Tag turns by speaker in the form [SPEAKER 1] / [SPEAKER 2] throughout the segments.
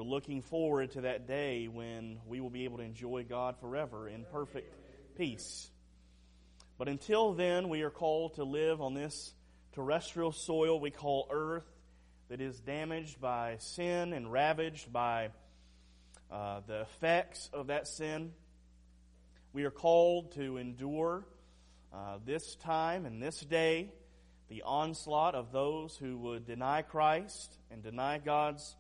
[SPEAKER 1] looking forward to that day when we will be able to enjoy God forever in perfect peace. But until then, we are called to live on this terrestrial soil we call earth that is damaged by sin and ravaged by the effects of that sin. We are called to endure this time and this day the onslaught of those who would deny Christ and deny God's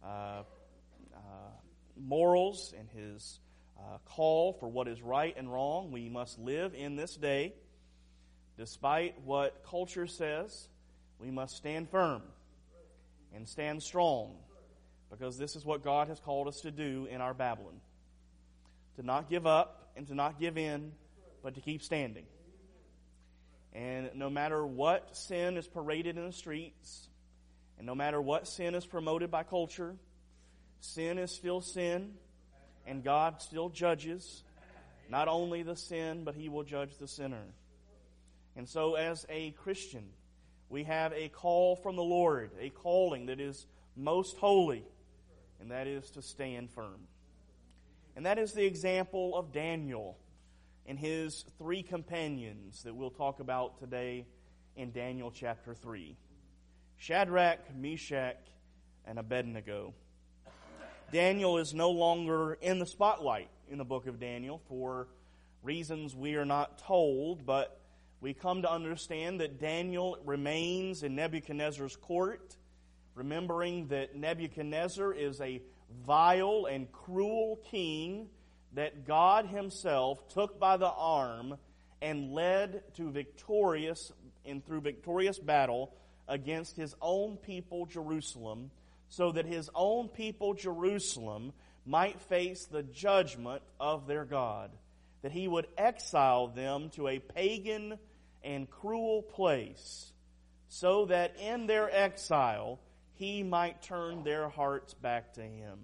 [SPEAKER 1] morals and His call for what is right and wrong. We must live in this day. Despite what culture says, we must stand firm and stand strong, because this is what God has called us to do in our Babylon. To not give up and to not give in, but to keep standing. And no matter what sin is paraded in the streets, and no matter what sin is promoted by culture, sin is still sin, and God still judges not only the sin, but He will judge the sinner. And so as a Christian, we have a call from the Lord, a calling that is most holy, and that is to stand firm. And that is the example of Daniel and his three companions that we'll talk about today in Daniel chapter 3. Shadrach, Meshach, and Abednego. Daniel is no longer in the spotlight in the book of Daniel for reasons we are not told, but we come to understand that Daniel remains in Nebuchadnezzar's court, remembering that Nebuchadnezzar is a vile and cruel king that God Himself took by the arm and led to through victorious battle against His own people Jerusalem, so that His own people Jerusalem might face the judgment of their God, that He would exile them to a pagan and cruel place, so that in their exile He might turn their hearts back to Him.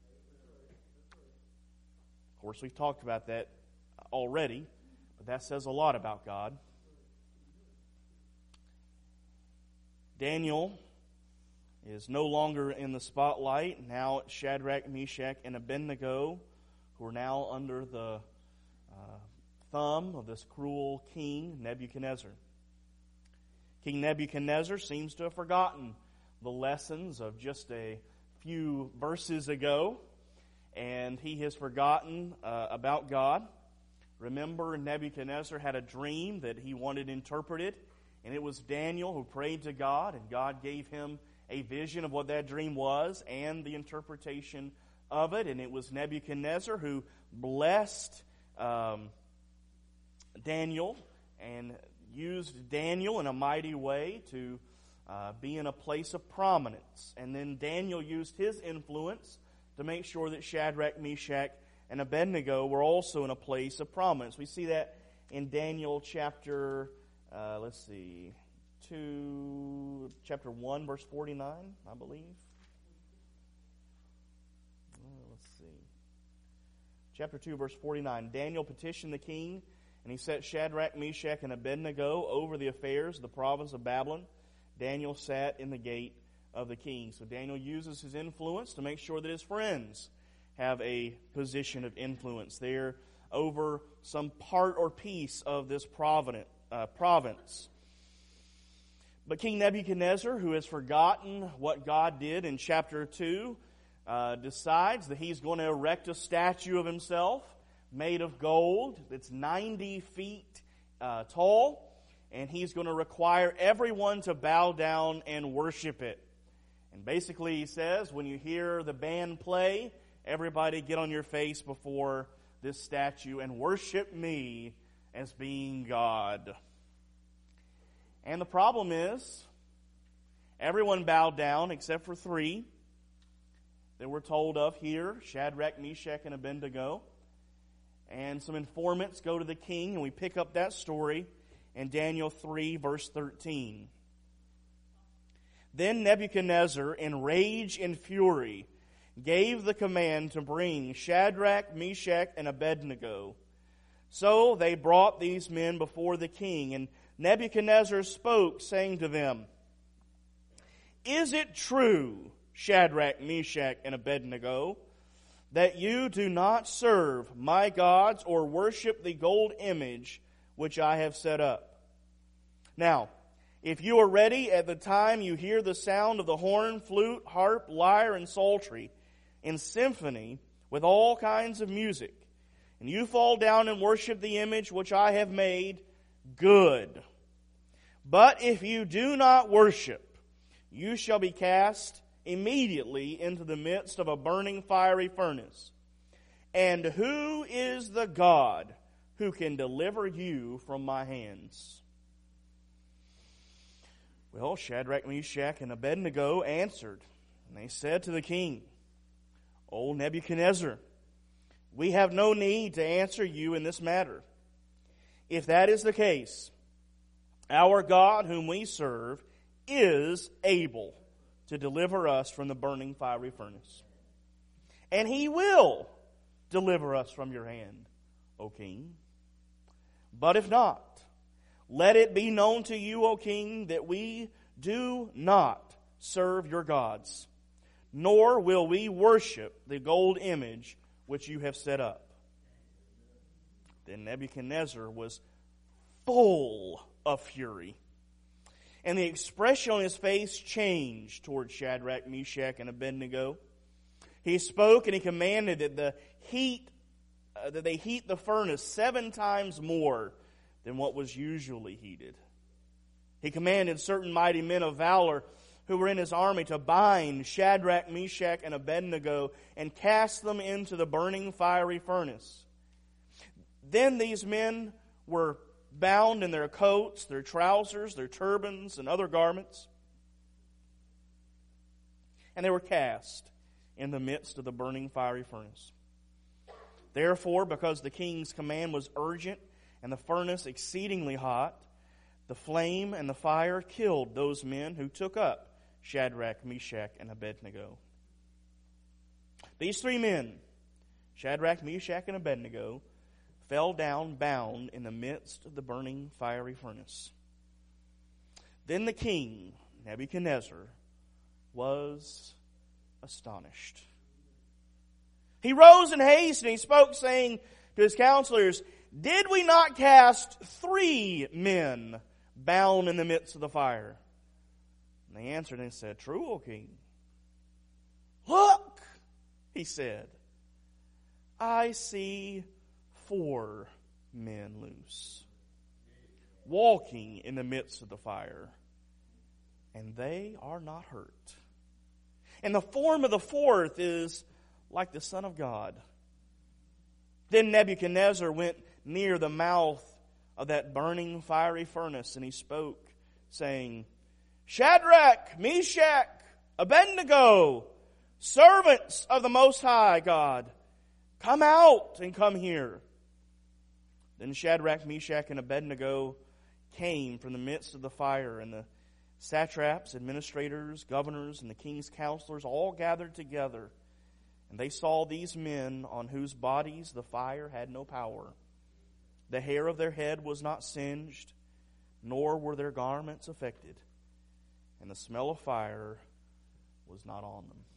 [SPEAKER 1] Of course, we've talked about that already, but that says a lot about God. Daniel is no longer in the spotlight. Now Shadrach, Meshach, and Abednego, who are now under the thumb of this cruel king, Nebuchadnezzar. King Nebuchadnezzar seems to have forgotten the lessons of just a few verses ago, and he has forgotten about God. Remember, Nebuchadnezzar had a dream that he wanted interpreted, and it was Daniel who prayed to God, and God gave him a vision of what that dream was and the interpretation of it. And it was Nebuchadnezzar who blessed Daniel and used Daniel in a mighty way to be in a place of prominence. And then Daniel used his influence to make sure that Shadrach, Meshach, and Abednego were also in a place of prominence. We see that in Daniel chapter, chapter 1, verse 49, I believe. Chapter 2, verse 49. Daniel petitioned the king, and he set Shadrach, Meshach, and Abednego over the affairs of the province of Babylon. Daniel sat in the gate of the king. So Daniel uses his influence to make sure that his friends have a position of influence there over some part or piece of this province. But King Nebuchadnezzar, who has forgotten what God did in chapter 2, decides that he's going to erect a statue of himself made of gold that's 90 feet tall, and he's going to require everyone to bow down and worship it. And basically he says, when you hear the band play, everybody get on your face before this statue and worship me as being God. And the problem is, everyone bowed down except for three that we're told of here, Shadrach, Meshach, and Abednego. And some informants go to the king, and we pick up that story in Daniel 3, verse 13. Then Nebuchadnezzar, in rage and fury, gave the command to bring Shadrach, Meshach, and Abednego. So they brought these men before the king, and Nebuchadnezzar spoke, saying to them, "Is it true, Shadrach, Meshach, and Abednego, that you do not serve my gods or worship the gold image which I have set up. Now, if you are ready at the time you hear the sound of the horn, flute, harp, lyre, and psaltery, in symphony with all kinds of music, and you fall down and worship the image which I have made, good. But if you do not worship, you shall be cast immediately into the midst of a burning fiery furnace. And who is the God who can deliver you from my hands? Well, Shadrach, Meshach, and Abednego answered, and they said to the king, O Nebuchadnezzar, we have no need to answer you in this matter. If that is the case, our God whom we serve is able to deliver us from the burning fiery furnace. And He will deliver us from your hand, O king. But if not, let it be known to you, O king, that we do not serve your gods, nor will we worship the gold image which you have set up. Then Nebuchadnezzar was full of fury, and the expression on his face changed toward Shadrach, Meshach, and Abednego. He spoke and he commanded that they heat the furnace 7 times more than what was usually heated. He commanded certain mighty men of valor who were in his army to bind Shadrach, Meshach, and Abednego and cast them into the burning fiery furnace. Then these men were bound in their coats, their trousers, their turbans, and other garments, and they were cast in the midst of the burning fiery furnace. Therefore, because the king's command was urgent and the furnace exceedingly hot, the flame and the fire killed those men who took up Shadrach, Meshach, and Abednego. These 3 men, Shadrach, Meshach, and Abednego, fell down bound in the midst of the burning fiery furnace. Then the king, Nebuchadnezzar, was astonished. He rose in haste and he spoke, saying to his counselors, Did we not cast 3 men bound in the midst of the fire? And they answered and said, True, O king. Look, he said, I see 4 men loose, walking in the midst of the fire, and they are not hurt. And the form of the 4th is like the Son of God. Then Nebuchadnezzar went near the mouth of that burning fiery furnace, and he spoke, saying, Shadrach, Meshach, Abednego, servants of the Most High God, come out and come here. Then Shadrach, Meshach, and Abednego came from the midst of the fire, and the satraps, administrators, governors, and the king's counselors all gathered together. And they saw these men on whose bodies the fire had no power. The hair of their head was not singed, nor were their garments affected, and the smell of fire was not on them.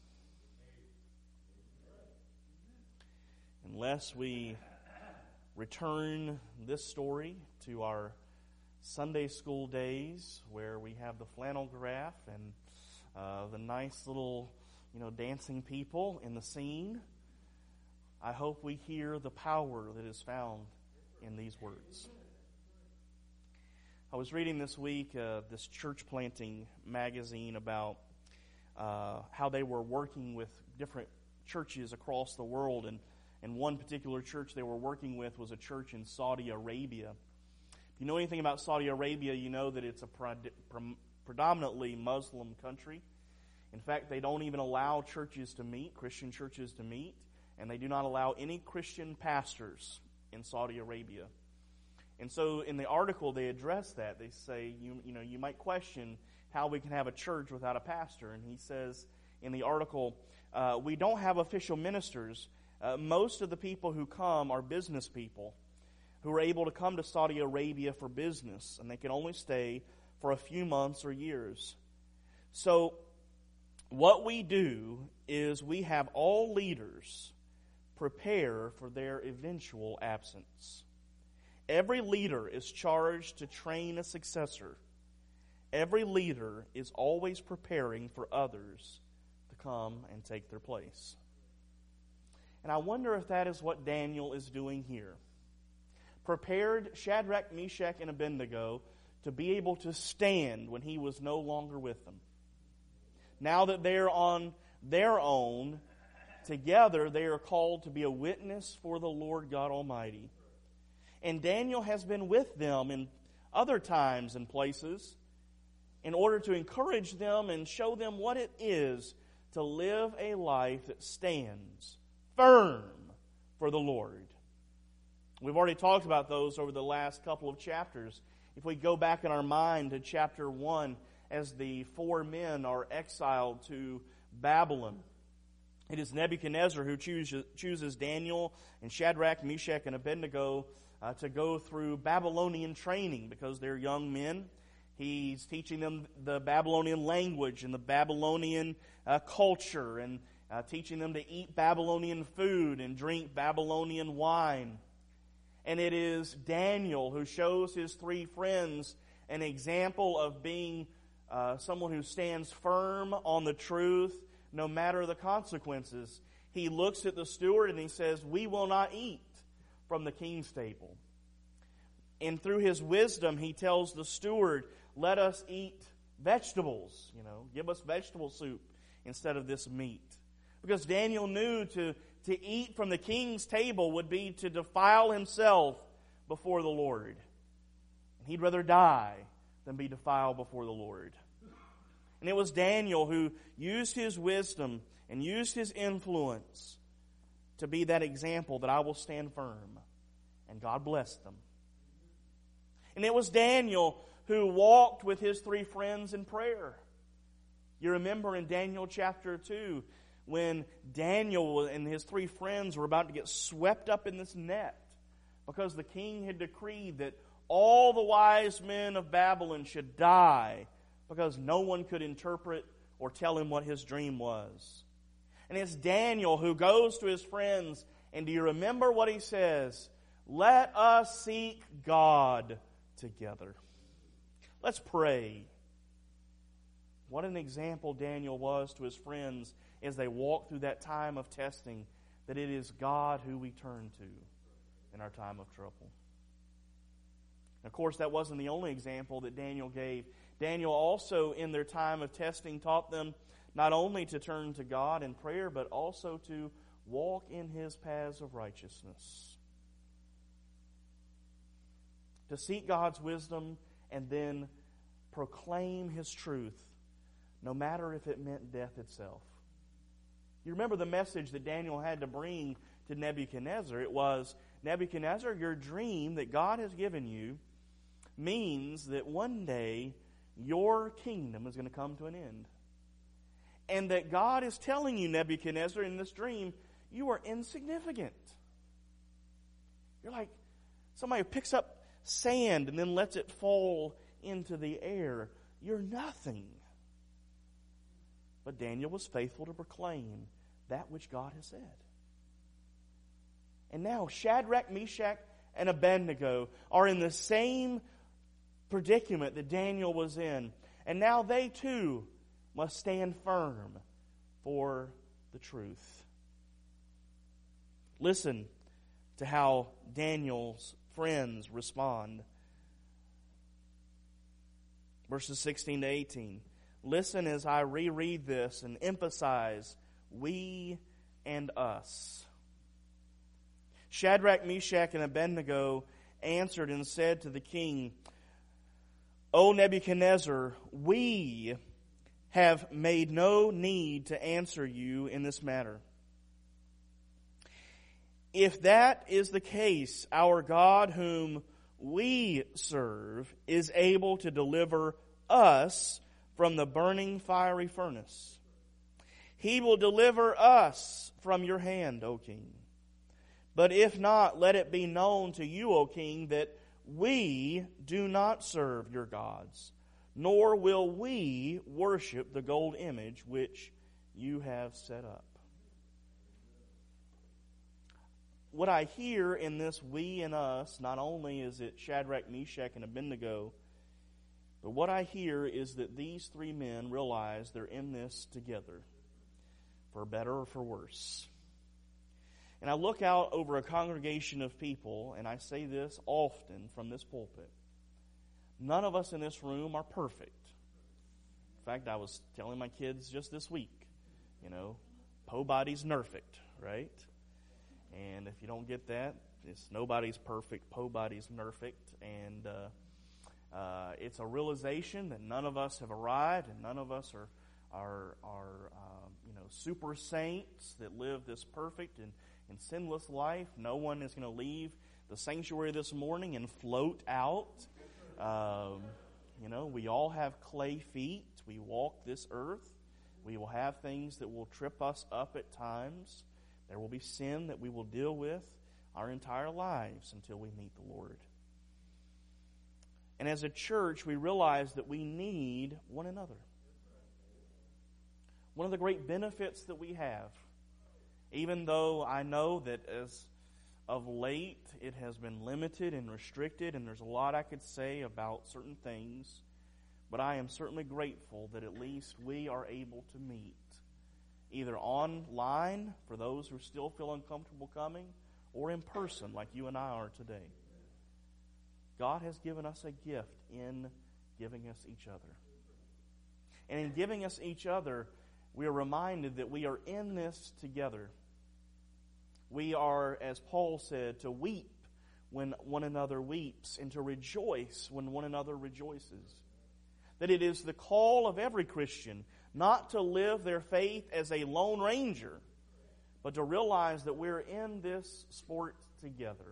[SPEAKER 1] Unless we return this story to our Sunday school days, where we have the flannel graph and the nice little dancing people in the scene, I hope we hear the power that is found in these words. I was reading this week this church planting magazine about how they were working with different churches across the world, and one particular church they were working with was a church in Saudi Arabia. If you know anything about Saudi Arabia, you know that it's a predominantly Muslim country. In fact, they don't even allow churches to meet, Christian churches to meet, and they do not allow any Christian pastors in Saudi Arabia. And so in the article they address that. They say, you might question how we can have a church without a pastor. And he says in the article, we don't have official ministers. Most of the people who come are business people who are able to come to Saudi Arabia for business, and they can only stay for a few months or years. So what we do is we have all leaders prepare for their eventual absence. Every leader is charged to train a successor. Every leader is always preparing for others to come and take their place. And I wonder if that is what Daniel is doing here. Prepared Shadrach, Meshach, and Abednego to be able to stand when he was no longer with them. Now that they're on their own, together they are called to be a witness for the Lord God Almighty. And Daniel has been with them in other times and places in order to encourage them and show them what it is to live a life that stands firm for the Lord. We've already talked about those over the last couple of chapters. If we go back in our mind to chapter 1, as the 4 men are exiled to Babylon, it is Nebuchadnezzar who chooses Daniel and Shadrach, Meshach, and Abednego to go through Babylonian training because they're young men. He's teaching them the Babylonian language and the Babylonian culture, and teaching them to eat Babylonian food and drink Babylonian wine. And it is Daniel who shows his 3 friends an example of being someone who stands firm on the truth no matter the consequences. He looks at the steward and he says, "We will not eat from the king's table." And through his wisdom, he tells the steward, "Let us eat vegetables, give us vegetable soup instead of this meat." Because Daniel knew to eat from the king's table would be to defile himself before the Lord. He'd rather die than be defiled before the Lord. And it was Daniel who used his wisdom and used his influence to be that example that I will stand firm. And God blessed them. And it was Daniel who walked with his 3 friends in prayer. You remember in Daniel chapter 2, when Daniel and his 3 friends were about to get swept up in this net because the king had decreed that all the wise men of Babylon should die because no one could interpret or tell him what his dream was. And it's Daniel who goes to his friends, and do you remember what he says? "Let us seek God together." Let's pray. What an example Daniel was to his friends as they walked through that time of testing, that it is God who we turn to in our time of trouble. Of course, that wasn't the only example that Daniel gave. Daniel also, in their time of testing, taught them not only to turn to God in prayer, but also to walk in His paths of righteousness. To seek God's wisdom and then proclaim His truth, no matter if it meant death itself. You remember the message that Daniel had to bring to Nebuchadnezzar. It was, "Nebuchadnezzar, your dream that God has given you means that one day your kingdom is going to come to an end. And that God is telling you, Nebuchadnezzar, in this dream, you are insignificant." You're like somebody who picks up sand and then lets it fall into the air. You're nothing. But Daniel was faithful to proclaim that which God has said. And now Shadrach, Meshach, and Abednego are in the same predicament that Daniel was in. And now they too must stand firm for the truth. Listen to how Daniel's friends respond. Verses 16 to 18. Listen as I reread this and emphasize we and us. Shadrach, Meshach, and Abednego answered and said to the king, "O Nebuchadnezzar, we have made no need to answer you in this matter. If that is the case, our God whom we serve is able to deliver us from the burning fiery furnace. He will deliver us from your hand, O king. But if not, let it be known to you, O king, that we do not serve your gods, nor will we worship the gold image which you have set up. What I hear in this we and us, not only is it Shadrach, Meshach, and Abednego, but what I hear is that these three men realize they're in this together, for better or for worse. And I look out over a congregation of people, and I say this often from this pulpit. None of us in this room are perfect. In fact, I was telling my kids just this week, po body's nerfect, right? And if you don't get that, it's nobody's perfect, po body's nerfect. And it's a realization that none of us have arrived, and none of us are super saints that live this perfect and sinless life. No one is going to leave the sanctuary this morning and float out. We all have clay feet. We walk this earth. We will have things that will trip us up at times. There will be sin that we will deal with our entire lives until we meet the Lord. And as a church, we realize that we need one another. One of the great benefits that we have, even though I know that as of late it has been limited and restricted, and there's a lot I could say about certain things, but I am certainly grateful that at least we are able to meet, either online for those who still feel uncomfortable coming, or in person like you and I are today. God has given us a gift in giving us each other. And in giving us each other, we are reminded that we are in this together. We are, as Paul said, to weep when one another weeps and to rejoice when one another rejoices. That it is the call of every Christian not to live their faith as a lone ranger, but to realize that we're in this sport together.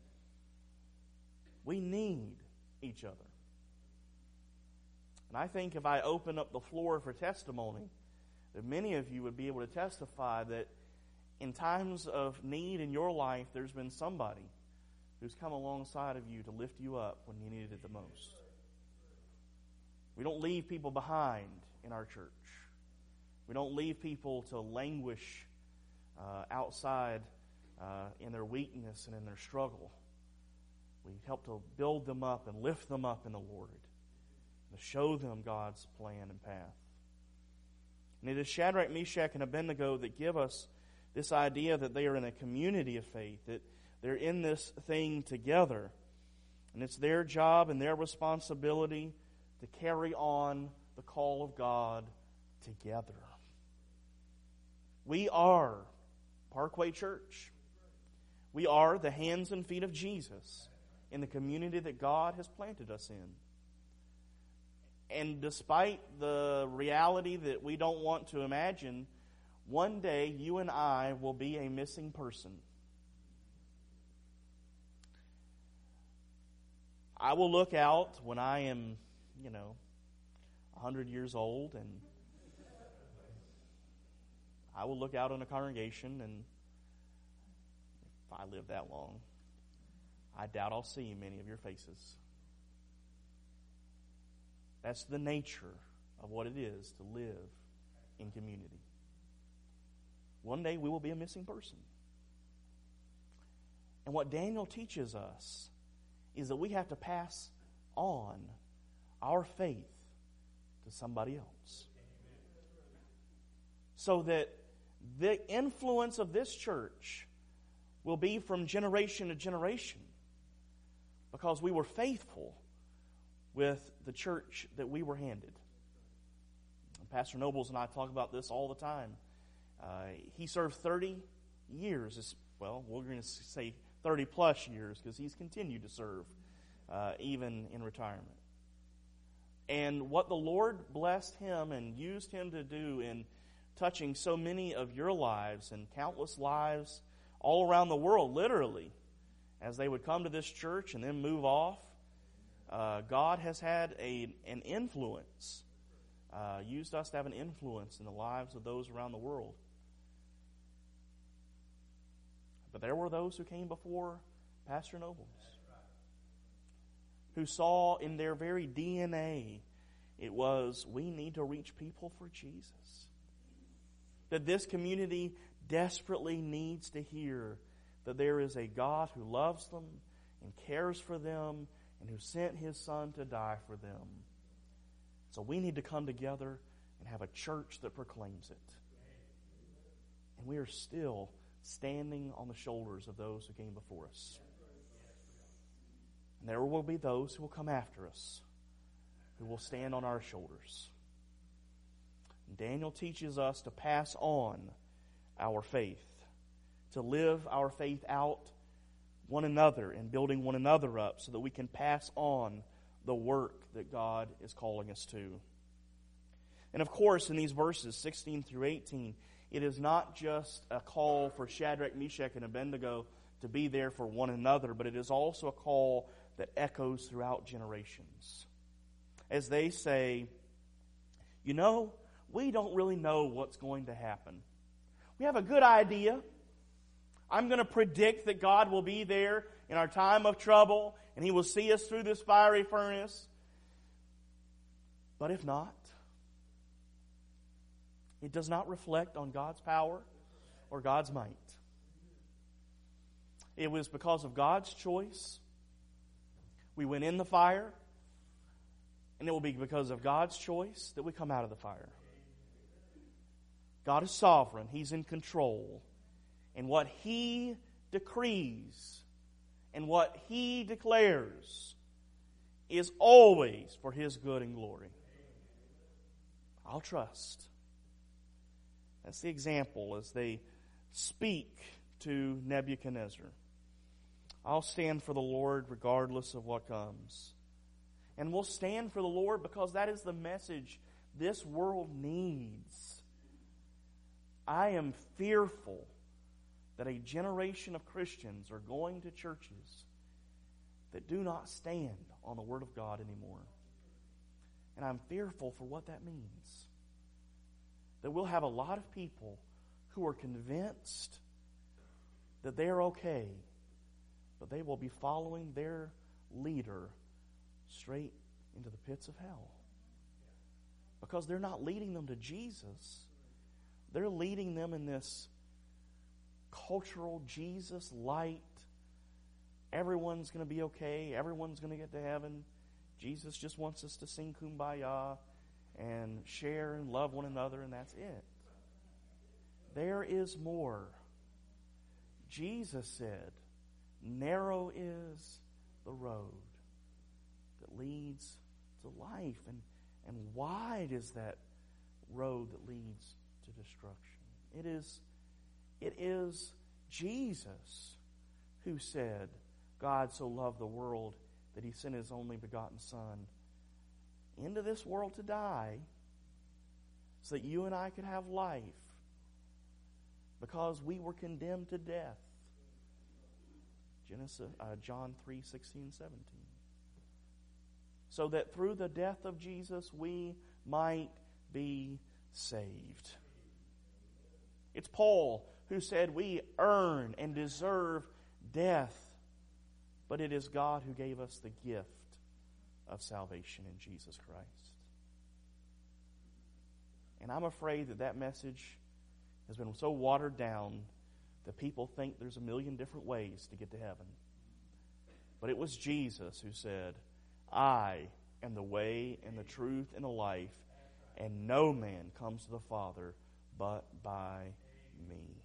[SPEAKER 1] We need each other. And I think if I open up the floor for testimony, that many of you would be able to testify that in times of need in your life, there's been somebody who's come alongside of you to lift you up when you needed it the most. We don't leave people behind in our church. We don't leave people to languish outside in their weakness and in their struggle. We help to build them up and lift them up in the Lord, to show them God's plan and path. And it is Shadrach, Meshach, and Abednego that give us this idea that they are in a community of faith, that they're in this thing together. And it's their job and their responsibility to carry on the call of God together. We are Parkway Church. We are the hands and feet of Jesus in the community that God has planted us in. And despite the reality that we don't want to imagine, one day you and I will be a missing person. I will look out when I am, 100 years old, and I will look out on a congregation, and if I live that long, I doubt I'll see many of your faces. That's the nature of what it is to live in community. One day we will be a missing person. And what Daniel teaches us is that we have to pass on our faith to somebody else. So that the influence of this church will be from generation to generation, because we were faithful with the church that we were handed. And Pastor Nobles and I talk about this all the time. He served 30 years. Well, we're going to say 30 plus years, because he's continued to serve even in retirement. And what the Lord blessed him and used him to do in touching so many of your lives and countless lives all around the world, literally, as they would come to this church and then move off, God has had an influence, used us to have an influence in the lives of those around the world. But there were those who came before Pastor Nobles, who saw in their very DNA, it was, we need to reach people for Jesus. that this community desperately needs to hear that there is a God who loves them and cares for them and who sent His Son to die for them. So we need to come together and have a church that proclaims it. And we are still standing on the shoulders of those who came before us. And there will be those who will come after us, who will stand on our shoulders. And Daniel teaches us to pass on our faith, to live our faith out one another and building one another up so that we can pass on the work that God is calling us to. And of course, in these verses 16 through 18, it is not just a call for Shadrach, Meshach, and Abednego to be there for one another, but it is also a call that echoes throughout generations. As they say, you know, we don't really know what's going to happen. We have a good idea. I'm going to predict that God will be there in our time of trouble, and He will see us through this fiery furnace. But if not, it does not reflect on God's power or God's might. It was because of God's choice we went in the fire, and it will be because of God's choice that we come out of the fire. God is sovereign. He's in control. And what He decrees and what He declares is always for His good and glory. I'll trust. That's the example as they speak to Nebuchadnezzar. I'll stand for the Lord regardless of what comes. And we'll stand for the Lord because that is the message this world needs. I am fearful that a generation of Christians are going to churches that do not stand on the Word of God anymore. And I'm fearful for what that means. That we'll have a lot of people who are convinced that they're okay, but they will be following their leader straight into the pits of hell. Because they're not leading them to Jesus. They're leading them in this cultural Jesus light. Everyone's going to be okay. Everyone's going to get to heaven. Jesus just wants us to sing Kumbaya and share and love one another, and that's it. There is more. Jesus said, narrow is the road that leads to life, and wide is that road that leads to destruction. It is Jesus who said, God so loved the world that He sent His only begotten Son into this world to die so that you and I could have life because we were condemned to death. John 3:16-17. So that through the death of Jesus we might be saved. It's Paul who said we earn and deserve death, but it is God who gave us the gift of salvation in Jesus Christ. And I'm afraid that message has been so watered down that people think there's a million different ways to get to heaven. But it was Jesus who said, I am the way and the truth and the life, and no man comes to the Father but by me.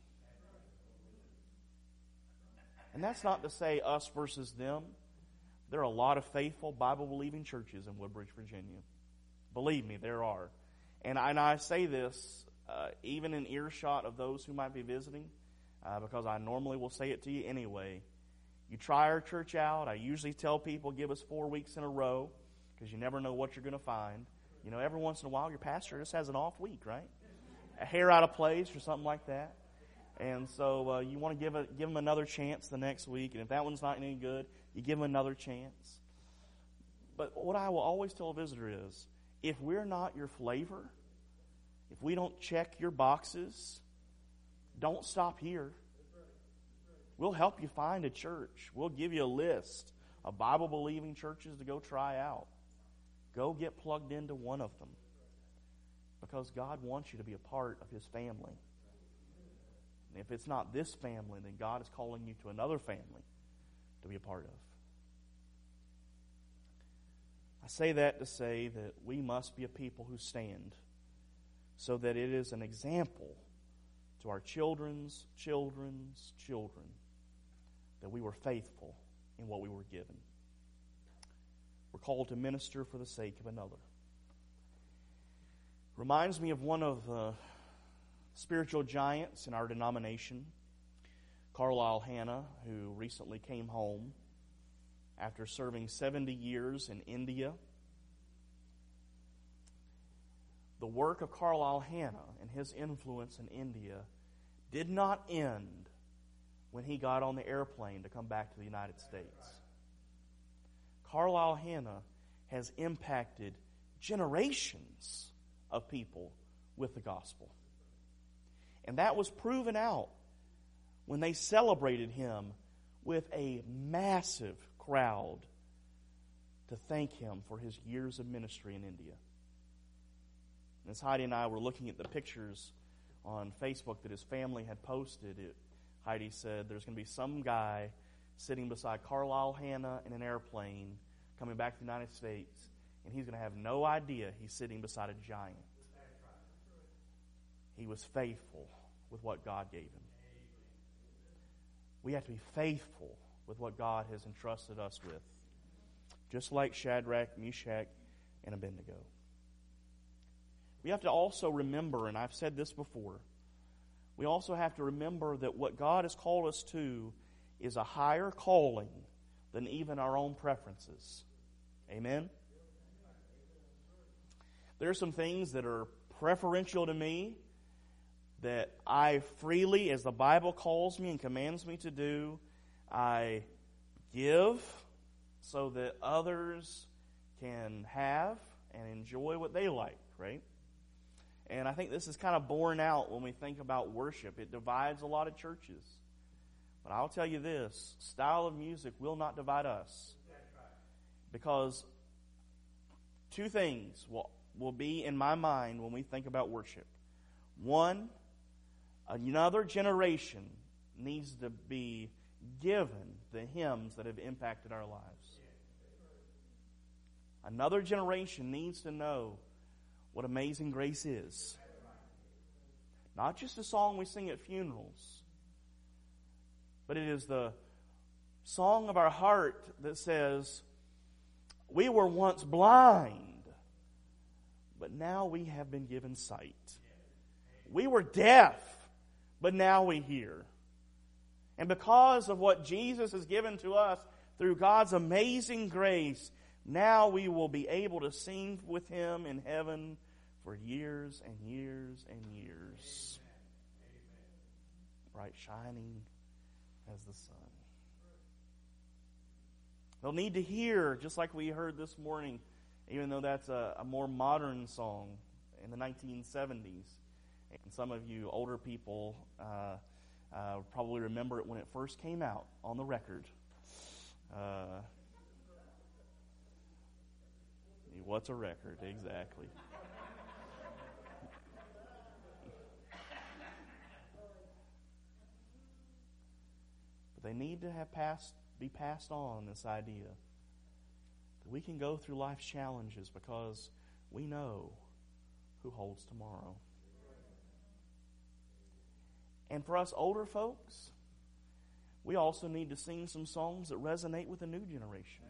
[SPEAKER 1] And that's not to say us versus them. There are a lot of faithful Bible-believing churches in Woodbridge, Virginia. Believe me, there are. And I say this even in earshot of those who might be visiting, because I normally will say it to you anyway. You try our church out. I usually tell people, give us 4 weeks in a row, because you never know what you're going to find. You know, every once in a while, your pastor just has an off week, right? A hair out of place or something like that. And so you want to give them another chance the next week. And if that one's not any good, you give them another chance. But what I will always tell a visitor is, if we're not your flavor, if we don't check your boxes, don't stop here. We'll help you find a church. We'll give you a list of Bible-believing churches to go try out. Go get plugged into one of them. Because God wants you to be a part of His family. And if it's not this family, then God is calling you to another family to be a part of. I say that to say that we must be a people who stand so that it is an example to our children's children's children that we were faithful in what we were given. We're called to minister for the sake of another. Reminds me of one of the spiritual giants in our denomination, Carlisle Hanna, who recently came home after serving 70 years in India. The work of Carlisle Hanna and his influence in India did not end when he got on the airplane to come back to the United States. Carlisle Hanna has impacted generations of people with the gospel. And that was proven out when they celebrated him with a massive crowd to thank him for his years of ministry in India. And as Heidi and I were looking at the pictures on Facebook that his family had posted, Heidi said there's going to be some guy sitting beside Carlisle Hanna in an airplane coming back to the United States, and he's going to have no idea he's sitting beside a giant. He was faithful with what God gave him. We have to be faithful with what God has entrusted us with, just like Shadrach, Meshach, and Abednego. We have to also remember, and I've said this before, we also have to remember that what God has called us to is a higher calling than even our own preferences. Amen? There are some things that are preferential to me that I freely, as the Bible calls me and commands me to do, I give so that others can have and enjoy what they like, right? And I think this is kind of borne out when we think about worship. It divides a lot of churches. But I'll tell you this, style of music will not divide us. Because two things will be in my mind when we think about worship. One, another generation needs to be given the hymns that have impacted our lives. Another generation needs to know what Amazing Grace is. Not just a song we sing at funerals, but it is the song of our heart that says, we were once blind, but now we have been given sight. We were deaf, but now we hear. And because of what Jesus has given to us through God's amazing grace, now we will be able to sing with Him in heaven for years and years and years. Bright shining as the sun. They'll need to hear, just like we heard this morning, even though that's a more modern song in the 1970s. And some of you older people probably remember it when it first came out on the record. What's a record? Exactly. But they need to be passed on, this idea that we can go through life's challenges because we know who holds tomorrow. And for us older folks, we also need to sing some songs that resonate with the new generation.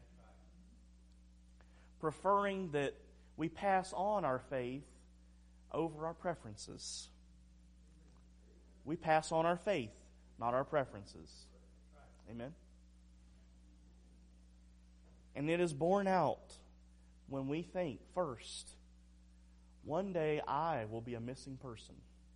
[SPEAKER 1] Preferring that we pass on our faith over our preferences. We pass on our faith, not our preferences. Amen? And it is borne out when we think, first, one day I will be a missing person.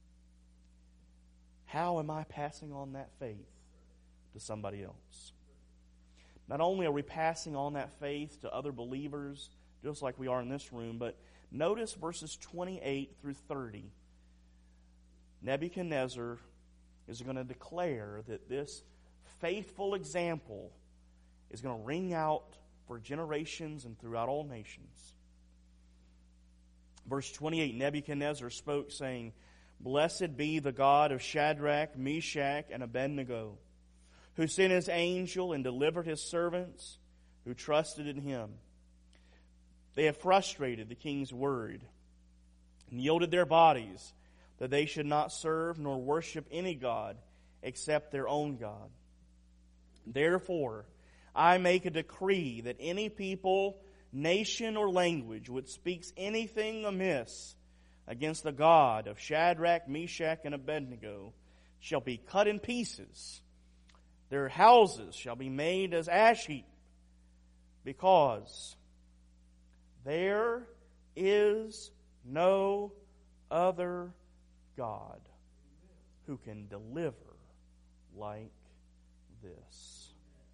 [SPEAKER 1] How am I passing on that faith to somebody else? Not only are we passing on that faith to other believers, just like we are in this room, but notice verses 28 through 30. Nebuchadnezzar is going to declare that this faithful example is going to ring out for generations and throughout all nations. Verse 28, Nebuchadnezzar spoke, saying, Blessed be the God of Shadrach, Meshach, and Abednego, who sent his angel and delivered his servants who trusted in him. They have frustrated the king's word and yielded their bodies that they should not serve nor worship any god except their own God. Therefore, I make a decree that any people, nation, or language which speaks anything amiss against the God of Shadrach, Meshach, and Abednego shall be cut in pieces. Their houses shall be made as ash heap, because there is no other God who can deliver like this.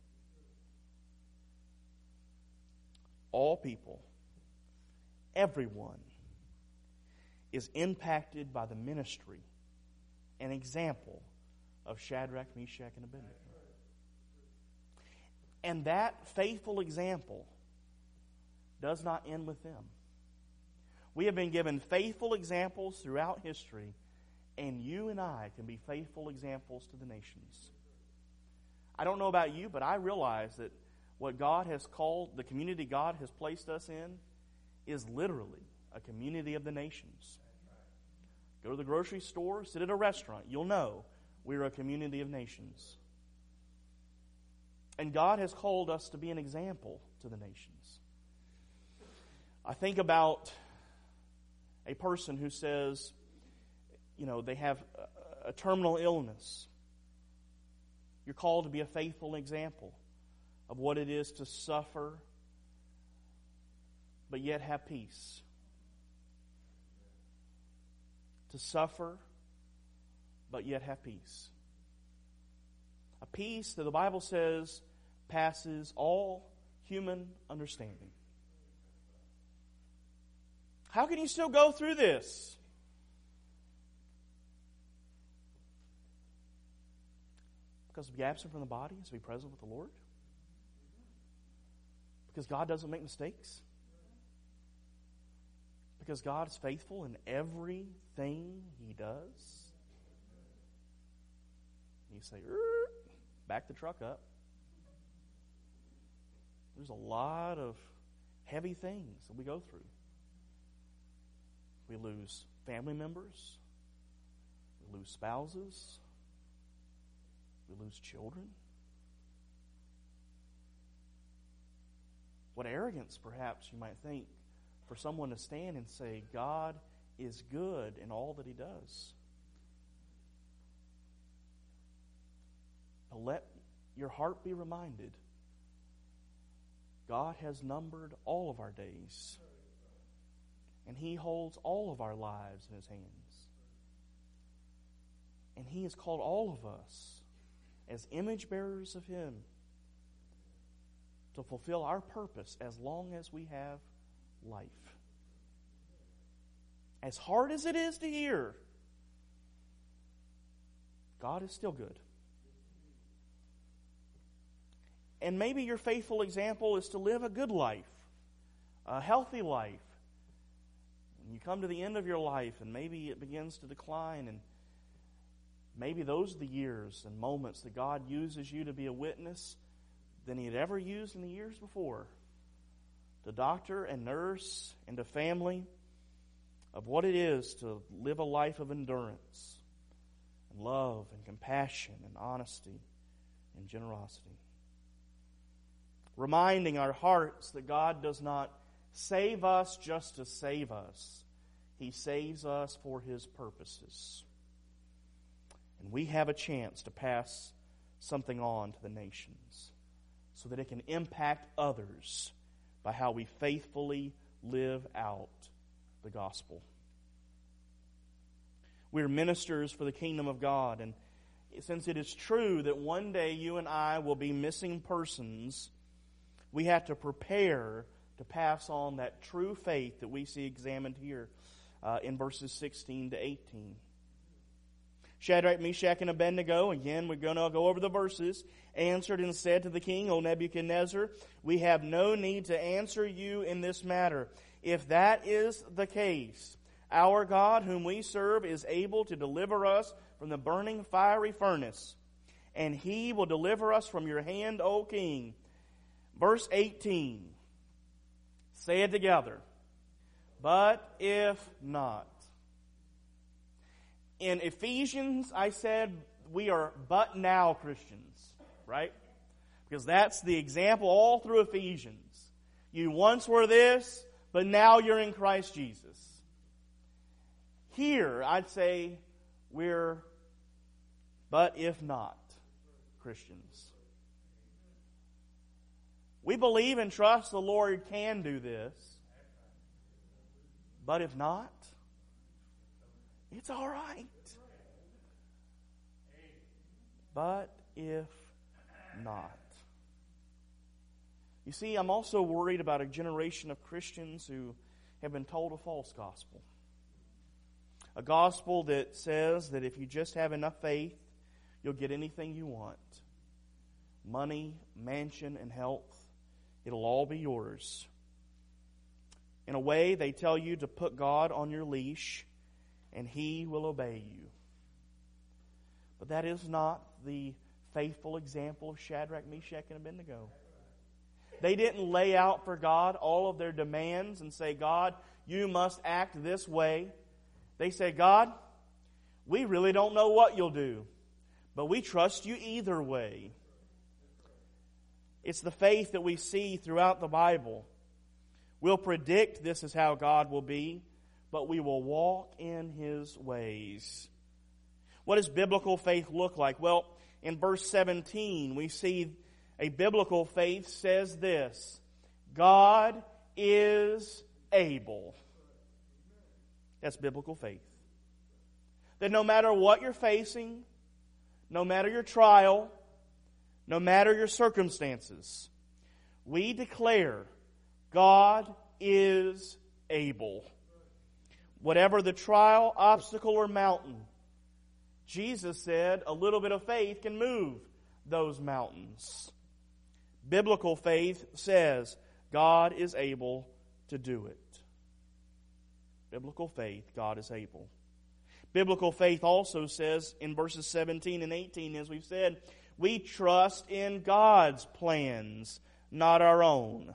[SPEAKER 1] All people, everyone, is impacted by the ministry and example of Shadrach, Meshach, and Abednego. And that faithful example does not end with them. We have been given faithful examples throughout history, and you and I can be faithful examples to the nations. I don't know about you, but I realize that what God has called, the community God has placed us in, is literally a community of the nations. Go to the grocery store, sit at a restaurant. You'll know we're a community of nations. And God has called us to be an example to the nations. I think about a person who says, they have a terminal illness. You're called to be a faithful example of what it is to suffer, but yet have peace. To suffer, but yet have peace. A peace that the Bible says passes all human understanding. How can you still go through this? Because to be absent from the body is to be present with the Lord? Because God doesn't make mistakes? Because God is faithful in everything He does? You say, back the truck up. There's a lot of heavy things that we go through. We lose family members. We lose spouses. We lose children. What arrogance, perhaps, you might think, for someone to stand and say, God is good in all that He does. But let your heart be reminded, God has numbered all of our days, and He holds all of our lives in His hands. And He has called all of us as image bearers of Him to fulfill our purpose as long as we have life. As hard as it is to hear, God is still good. And maybe your faithful example is to live a good life, a healthy life. And you come to the end of your life and maybe it begins to decline, and maybe those are the years and moments that God uses you to be a witness than He had ever used in the years before. To doctor and nurse and to family of what it is to live a life of endurance and love and compassion and honesty and generosity. Reminding our hearts that God does not save us just to save us. He saves us for His purposes. And we have a chance to pass something on to the nations so that it can impact others by how we faithfully live out the gospel. We're ministers for the kingdom of God, and since it is true that one day you and I will be missing persons, we have to prepare to pass on that true faith that we see examined here in verses 16 to 18. Shadrach, Meshach, and Abednego, again, we're going to go over the verses, answered and said to the king, O Nebuchadnezzar, we have no need to answer you in this matter. If that is the case, Our God, whom we serve, is able to deliver us from the burning fiery furnace, and He will deliver us from your hand, O King. Verse 18. Say it together. But if not. In Ephesians, I said we are but now Christians, right? Because that's the example all through Ephesians. You once were this, but now you're in Christ Jesus. Here, I'd say we're but if not Christians. We believe and trust the Lord can do this. But if not, it's all right. But if not. You see, I'm also worried about a generation of Christians who have been told a false gospel. A gospel that says that if you just have enough faith, you'll get anything you want. Money, mansion, and health. It'll all be yours. In a way, they tell you to put God on your leash and He will obey you. But that is not the faithful example of Shadrach, Meshach, and Abednego. They didn't lay out for God all of their demands and say, God, you must act this way. They say, God, we really don't know what you'll do, but we trust you either way. It's the faith that we see throughout the Bible. We'll predict this is how God will be, but we will walk in His ways. What does biblical faith look like? Well, in verse 17, we see a biblical faith says this: God is able. That's biblical faith. That no matter what you're facing, no matter your trial, no matter your circumstances, we declare God is able. Whatever the trial, obstacle, or mountain, Jesus said a little bit of faith can move those mountains. Biblical faith says God is able to do it. Biblical faith, God is able. Biblical faith also says in verses 17 and 18, as we've said, we trust in God's plans, not our own.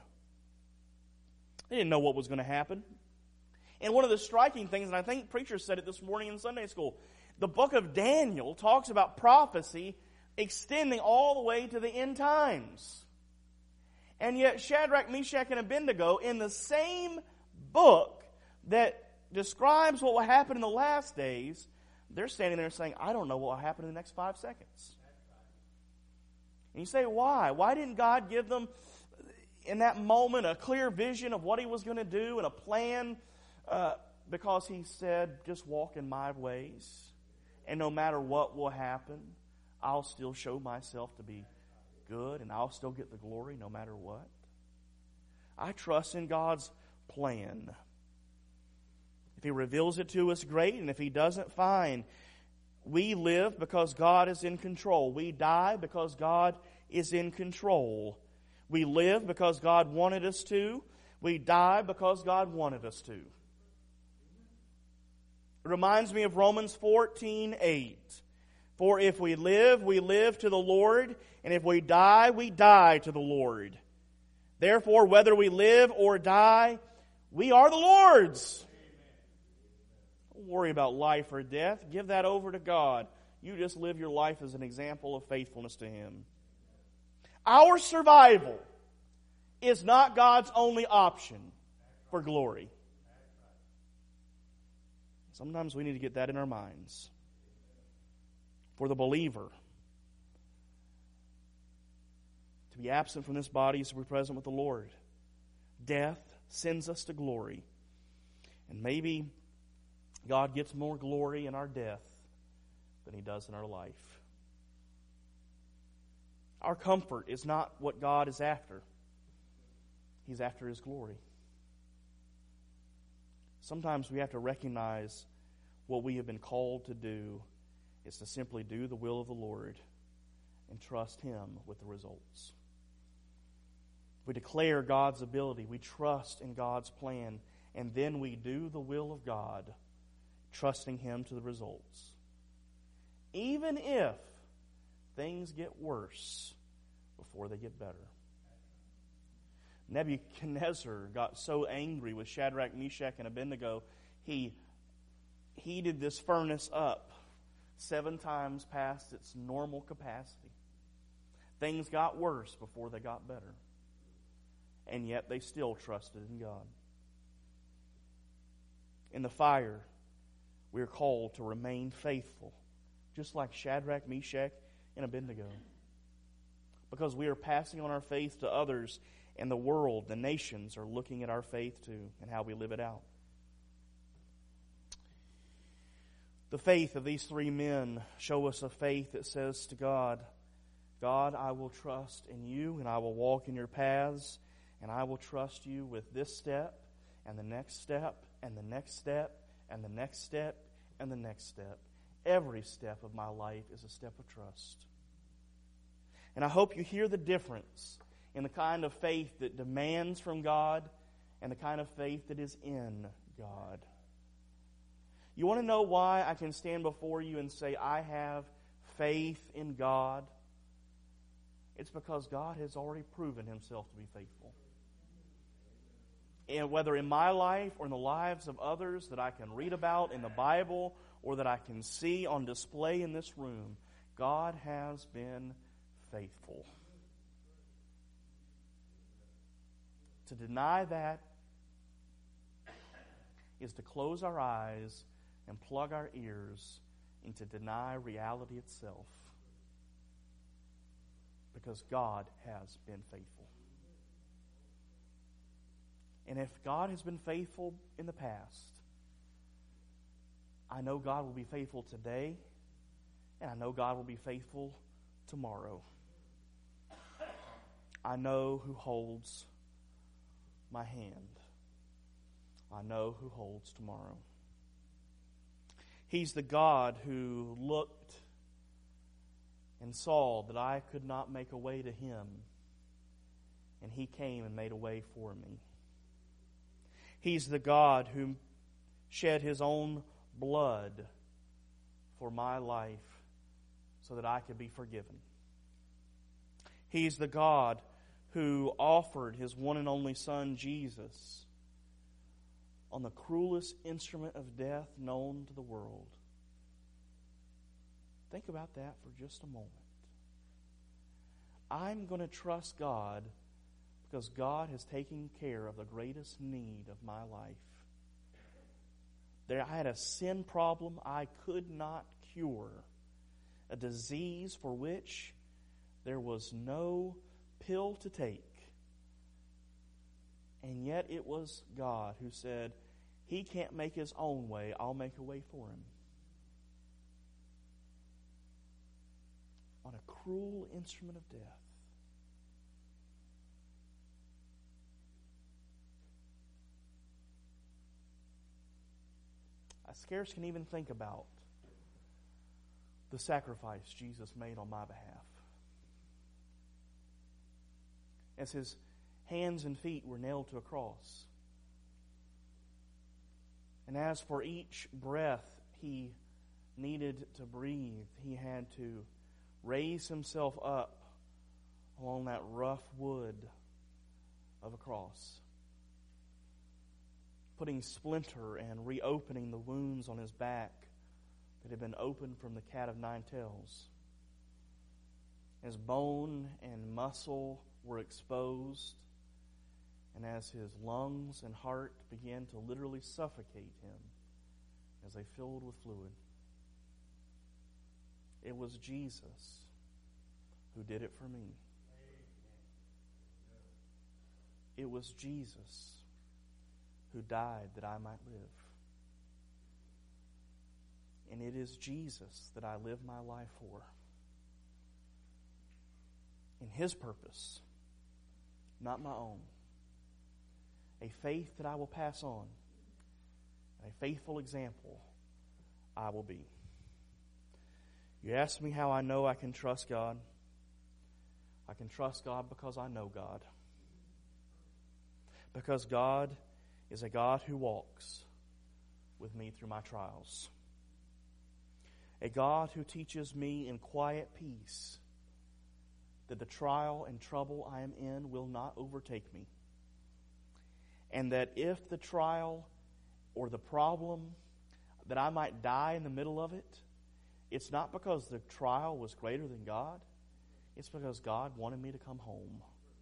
[SPEAKER 1] They didn't know what was going to happen. And one of the striking things, and I think preachers said it this morning in Sunday school, the book of Daniel talks about prophecy extending all the way to the end times. And yet Shadrach, Meshach, and Abednego, in the same book that describes what will happen in the last days, they're standing there saying, I don't know what will happen in the next 5 seconds. And you say, why? Why didn't God give them, in that moment, a clear vision of what He was going to do and a plan? Because He said, just walk in my ways. And no matter what will happen, I'll still show myself to be good and I'll still get the glory no matter what. I trust in God's plan. If He reveals it to us, great. And if He doesn't, fine. We live because God is in control. We die because God is in control. We live because God wanted us to. We die because God wanted us to. It reminds me of Romans 14:8. For if we live to the Lord, and if we die to the Lord. Therefore, whether we live or die, we are the Lord's. Don't worry about life or death. Give that over to God. You just live your life as an example of faithfulness to Him. Our survival is not God's only option for glory. Sometimes we need to get that in our minds. For the believer, to be absent from this body is to be present with the Lord. Death sends us to glory. And maybe God gets more glory in our death than He does in our life. Our comfort is not what God is after. He's after His glory. Sometimes we have to recognize what we have been called to do is to simply do the will of the Lord and trust Him with the results. We declare God's ability. We trust in God's plan. And then we do the will of God. trusting Him to the results. Even if things get worse before they get better. Nebuchadnezzar got so angry with Shadrach, Meshach, and Abednego, he heated this furnace up 7 times past its normal capacity. Things got worse before they got better. And yet they still trusted in God. In the fire, we are called to remain faithful, just like Shadrach, Meshach, and Abednego. Because we are passing on our faith to others, and the world, the nations, are looking at our faith too and how we live it out. The faith of these 3 men show us a faith that says to God, God, I will trust in you and I will walk in your paths, and I will trust you with this step and the next step and the next step and the next step and the next step. Every step of my life is a step of trust. And I hope you hear the difference in the kind of faith that demands from God and the kind of faith that is in God. You want to know why I can stand before you and say, I have faith in God? It's because God has already proven Himself to be faithful. And whether in my life or in the lives of others that I can read about in the Bible or that I can see on display in this room, God has been faithful. To deny that is to close our eyes and plug our ears and to deny reality itself. Because God has been faithful. And if God has been faithful in the past, I know God will be faithful today, and I know God will be faithful tomorrow. I know who holds my hand. I know who holds tomorrow. He's the God who looked and saw that I could not make a way to Him, and He came and made a way for me. He's the God who shed His own blood for my life so that I could be forgiven. He's the God who offered His one and only Son, Jesus, on the cruelest instrument of death known to the world. Think about that for just a moment. I'm going to trust God because God has taken care of the greatest need of my life. I had a sin problem I could not cure, a disease for which there was no pill to take. And yet it was God who said, He can't make His own way, I'll make a way for Him. On a cruel instrument of death. I scarce can even think about the sacrifice Jesus made on my behalf. As His hands and feet were nailed to a cross. And as for each breath He needed to breathe, He had to raise Himself up along that rough wood of a cross, putting splinter and reopening the wounds on His back that had been opened from the cat of 9 tails. As bone and muscle were exposed, and as His lungs and heart began to literally suffocate Him as they filled with fluid. It was Jesus who did it for me. It was Jesus who died that I might live. And it is Jesus that I live my life for. In His purpose, not my own. A faith that I will pass on. A faithful example I will be. You ask me how I know I can trust God. I can trust God because I know God. Because God is a God who walks with me through my trials. A God who teaches me in quiet peace that the trial and trouble I am in will not overtake me. And that if the trial or the problem, that I might die in the middle of it, it's not because the trial was greater than God. It's because God wanted me to come home.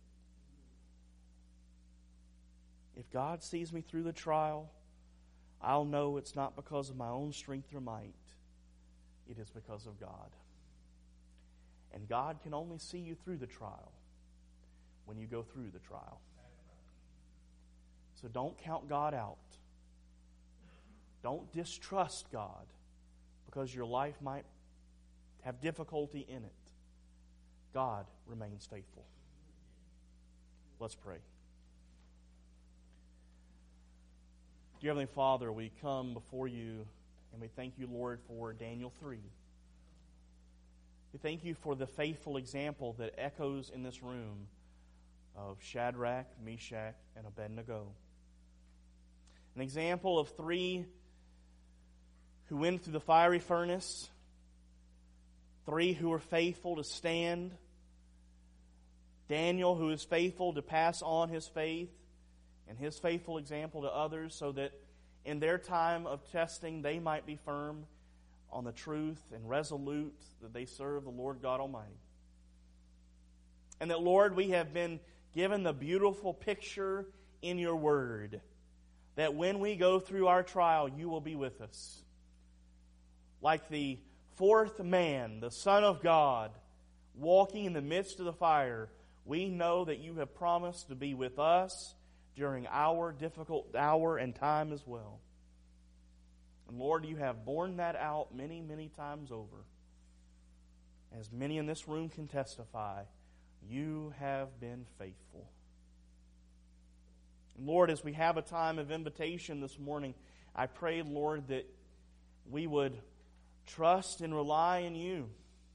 [SPEAKER 1] If God sees me through the trial, I'll know it's not because of my own strength or might. It is because of God. And God can only see you through the trial when you go through the trial. So don't count God out. Don't distrust God because your life might have difficulty in it. God remains faithful. Let's pray. Dear Heavenly Father, we come before you and we thank you, Lord, for Daniel 3. We thank you for the faithful example that echoes in this room of Shadrach, Meshach, and Abednego. An example of three who went through the fiery furnace, three who were faithful to stand, Daniel who is faithful to pass on his faith and his faithful example to others so that in their time of testing they might be firm on the truth and resolute that they serve the Lord God Almighty. And that, Lord, we have been given the beautiful picture in your word that when we go through our trial, you will be with us. Like the fourth man, the Son of God, walking in the midst of the fire, we know that you have promised to be with us during our difficult hour and time as well. And Lord, you have borne that out many, many times over. As many in this room can testify, you have been faithful. And Lord, as we have a time of invitation this morning, I pray, Lord, that we would trust and rely in you.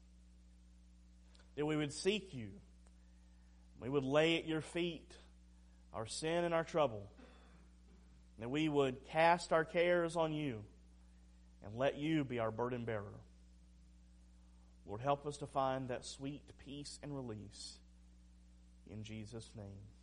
[SPEAKER 1] That we would seek you. We would lay at your feet our sin and our trouble. That we would cast our cares on you and let you be our burden bearer. Lord, help us to find that sweet peace and release. In Jesus' name.